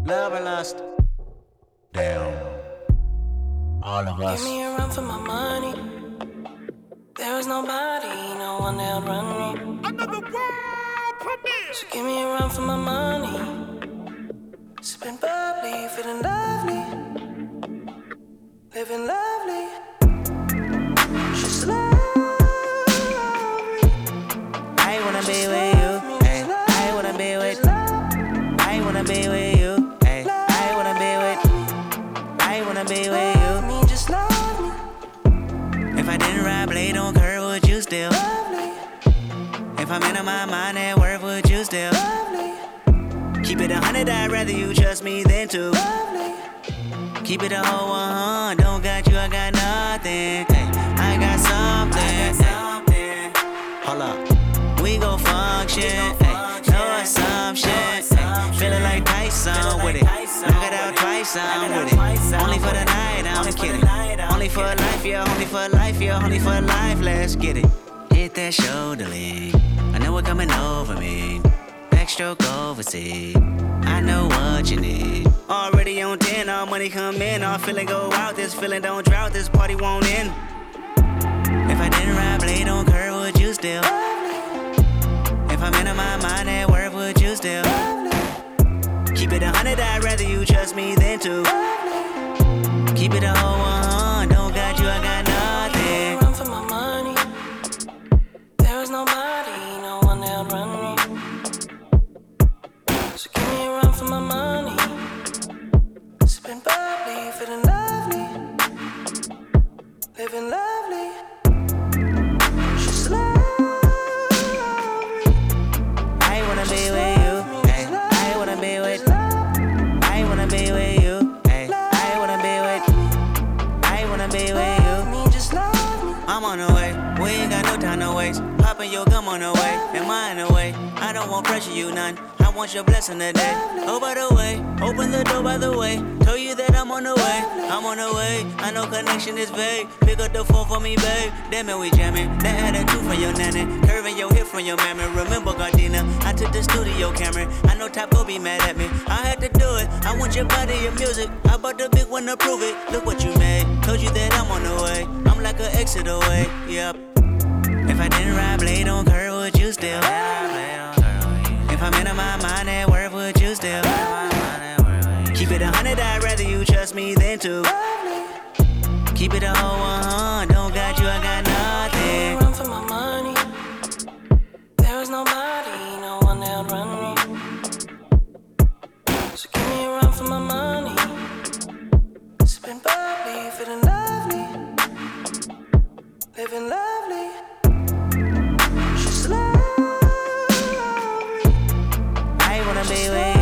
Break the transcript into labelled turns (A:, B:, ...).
A: Love or lust? Damn. All of us.
B: Give me a run for my money. There is nobody, no one that'll run me.
C: Another world premiere.
B: So give me a run for my money. Sipping bubbly, feeling lovely, living lovely. She's lovely.
D: I wanna be with you. Ay, I wanna be with. I wanna be with you. Ay, I wanna be with. I wanna be with you.
B: Love me, just love me.
D: If I didn't ride blade on curve, would you still?
B: Lovely,
D: If I'm in my mind at work, would you still?
B: lovely,
D: Keep it 100, I'd rather you trust me than to.
B: lovely.
D: Keep it a whole 100, don't got you, I got nothing. Ay, I got something. Ay, hold up, we gon' function. Ay, no assumption. Ay, feeling like Tyson with it. Knock it out twice, I'm with it. Only for the night, I'm kidding. Only for life, yeah, only for life, yeah, only for life, let's get it. Hit that shoulder lean, I know it coming over me. Backstroke overseas, I know what you need. Already on 10, all money come in, all feeling go out. This feeling don't drought, this party won't end. If I didn't ride blade on curve, would you still? If I'm in my mind at work, would you still? Keep it 100, I'd rather you trust me than to. Keep it a whole 100, don't got you, I got nothing.
B: Run for my money. There is nobody, no one that'll run me. So give me a run for my money. Sipping bubbly, feeling lovely, living lovely. She's lovely.
D: I wanna be with you. Ay, I wanna be with. I wanna be with you. Ay, I wanna be with. I wanna be with you.
B: Love me, just love me.
D: I'm on the way, we ain't got no time to waste. Poppin' your gum on the way, and mine away. I don't want pressure, you none. I want your blessing today. Oh, by the way, open the door by the way. Told you that I'm on the way, I'm on the way. I know connection is vague. Pick up the phone for me, babe. Damn it, we jamming. That had a two from your nanny, curving your hip from your mammy. Remember Gardena, I took the studio camera. I know Top go be mad at me. I had to do it. I want your body, your music. I bought the big one to prove it. Look what you made. Told you that I'm on the way. I'm like an exit away. Yep. If I didn't ride blade on curve, would you still? If I'm in my mind at work, would you still? Keep it 100, I'd rather you trust me than to. Keep it a whole 100, don't got you, I got nothing.
B: Run for my money. There is nobody, no one that'll run me. So give me a run for my money. Sipping bubbly, feeling lovely, living lovely. She's lovely.
D: I wanna be with